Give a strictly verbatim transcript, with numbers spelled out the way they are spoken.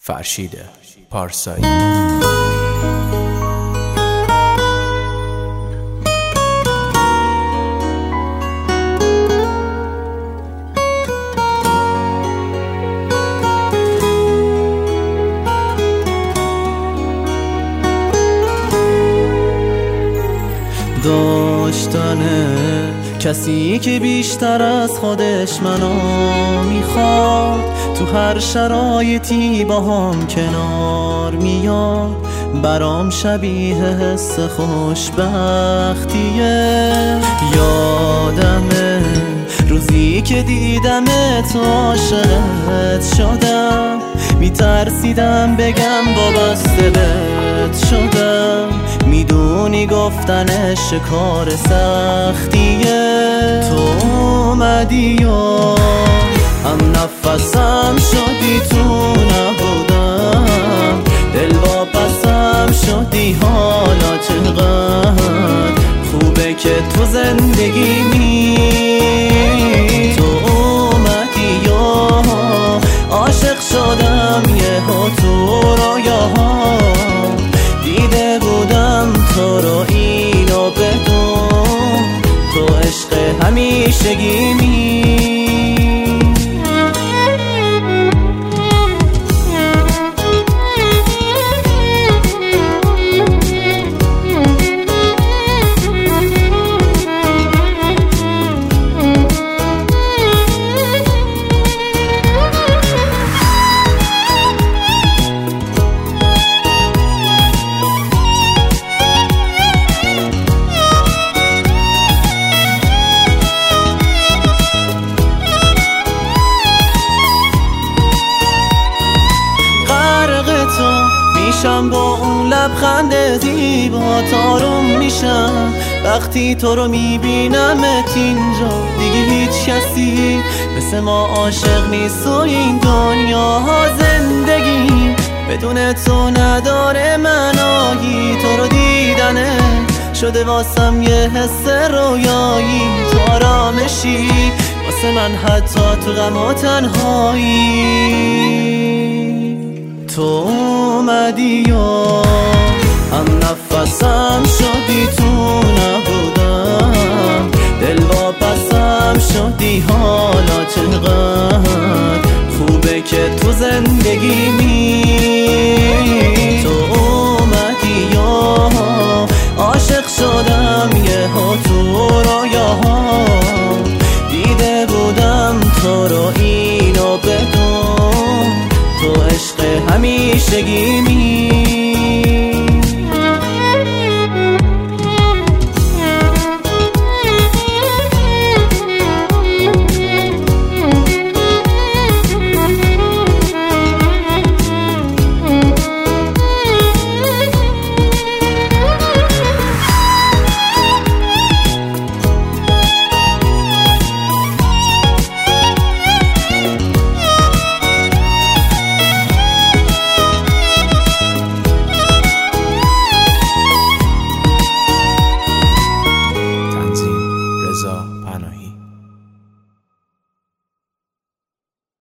فرشید پارسایی. داشتنه کسی که بیشتر از خودش منو میخواد، تو هر شرایطی با هم کنار میاد، برام شبیه حس خوشبختیه. یادمه روزی که دیدمت عاشقت شدم، میترسیدم بگم وابسته بهت شدم، میدونی گفتنش کار سختیه. تو اومدی و هم نفسم شدی، تو نبودم دل واپسم شدی. حالا چقدر خوبه که تو زندگیمی، تو اومدی و عاشق شدم یهو تو رویاها، دیده بودم تو رو اینو بدون، تو عشق همیشگیمی. میشم با اون لبخند زیبا، آروم میشم وقتی تو رو میبینمت اینجا. دیگه هیچ کسی مثل ما عاشق نیست و این دنیا زندگی بدون تو نداره معنایی. تو رو دیدنه شده واسم یه حس رویایی، تو آرامشی واسه من حتی تو غم و تنهایی. تو اومدی و هم نفسم شدی، تو نبودم دل واپسم شدی. حالا چقدر خوبه که تو زندگیمی، تو اومدی و عاشق شدم یهو تو رویاها، دیده بودم تو رو اینو بدون، تو عشق همیشگیمی.